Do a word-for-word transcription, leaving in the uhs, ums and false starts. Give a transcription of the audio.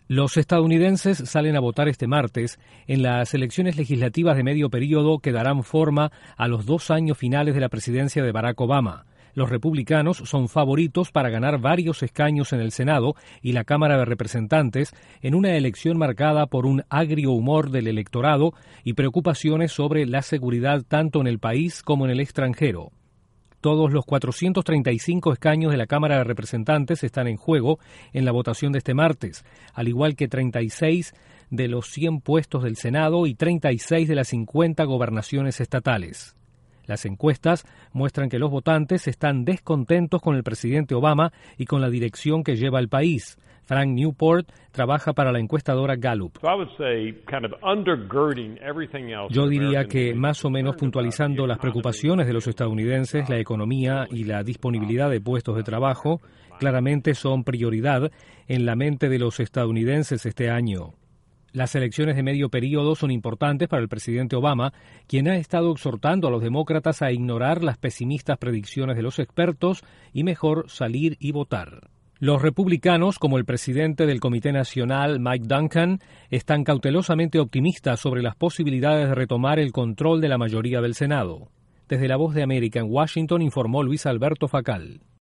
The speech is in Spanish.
Los estadounidenses salen a votar este martes en las elecciones legislativas de medio período que darán forma a los dos años finales de la presidencia de Barack Obama. Los republicanos son favoritos para ganar varios escaños en el Senado y la Cámara de Representantes en una elección marcada por un agrio humor del electorado y preocupaciones sobre la seguridad tanto en el país como en el extranjero. Todos los cuatrocientos treinta y cinco escaños de la Cámara de Representantes están en juego en la votación de este martes, al igual que treinta y seis de los cien puestos del Senado y treinta y seis de las cincuenta gobernaciones estatales. Las encuestas muestran que los votantes están descontentos con el presidente Obama y con la dirección que lleva el país. Frank Newport trabaja para la encuestadora Gallup. Yo diría que, más o menos puntualizando las preocupaciones de los estadounidenses, la economía y la disponibilidad de puestos de trabajo, claramente son prioridad en la mente de los estadounidenses este año. Las elecciones de medio período son importantes para el presidente Obama, quien ha estado exhortando a los demócratas a ignorar las pesimistas predicciones de los expertos y mejor salir y votar. Los republicanos, como el presidente del Comité Nacional, Mike Duncan, están cautelosamente optimistas sobre las posibilidades de retomar el control de la mayoría del Senado. Desde La Voz de América en Washington informó Luis Alberto Facal.